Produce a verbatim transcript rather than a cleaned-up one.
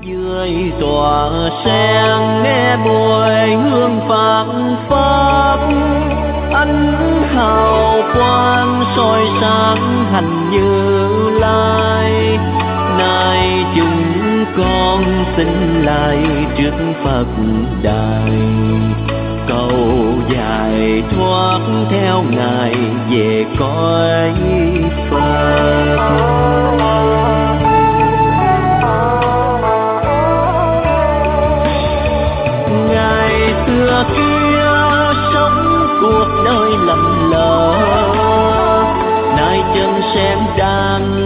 Dưới tỏa sen nghe mùi hương phảng phất, ánh hào quang soi sáng hành Như Lai. Nay chúng con xin lại trước Phật đài, cầu giải thoát theo Ngài về cõi Phật. Xưa kia sống cuộc đời lầm lỡ, nay chân sen đang